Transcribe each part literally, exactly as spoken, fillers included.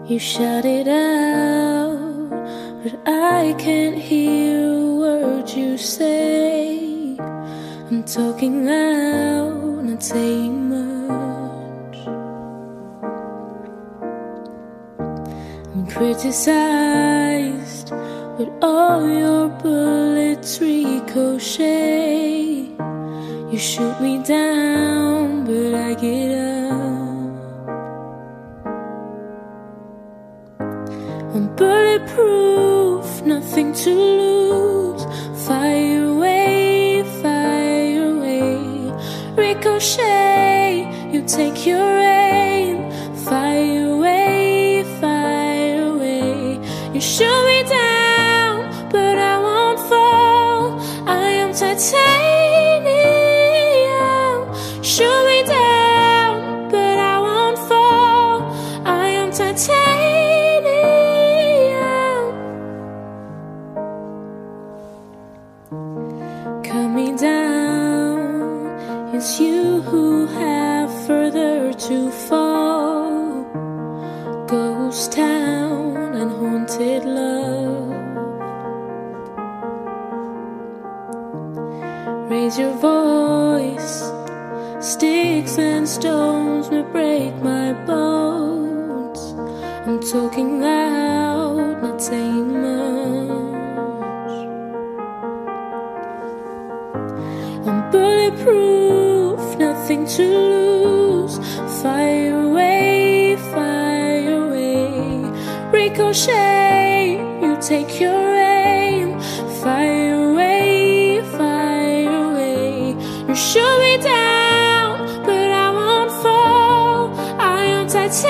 You shout it out, but I can't hear a word you say. I'm talking loud, not saying much. I'm criticized, but all your bullets ricochet. You shoot me down, but I get up. I'm bulletproof, nothing to lose. Fire away, fire away. Ricochet, you take your aim. Fire away, fire away. You shoot me down, but I won't fall. I am titanium. Shoot me down, but I won't fall. I am titanium. Cut me down, it's you who have further to fall. Ghost town and haunted love. Raise your voice, sticks and stones may break my bones. I'm talking loud, not saying much. I'm bulletproof, nothing to lose. Fire away, fire away. Ricochet, you take your aim. Fire away, fire away. You shoot me down, but I won't fall. I am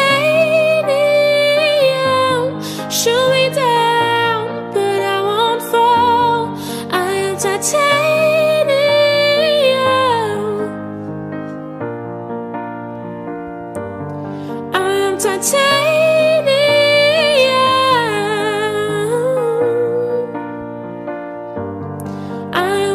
titanium. Shoot me down, but I won't fall. I am titanium. I am titanium. I am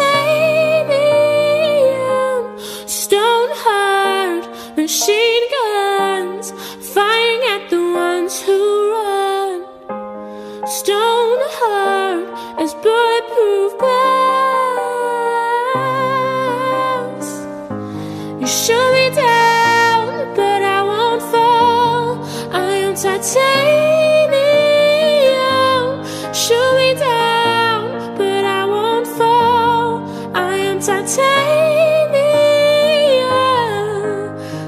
titanium. Stone heart, machine guns, firing at the ones who run. Stone heart is bulletproof glass. You shoot me down, but I won't fall. I am titanium. Shoot me down, but I won't fall. I am titanium.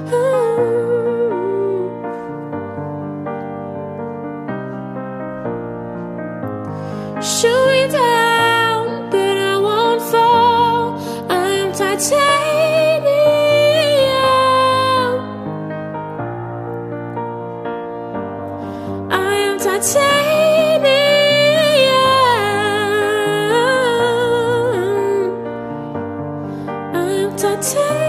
Shoot me down, but I won't fall. I am titanium. I am titanium. I am titanium.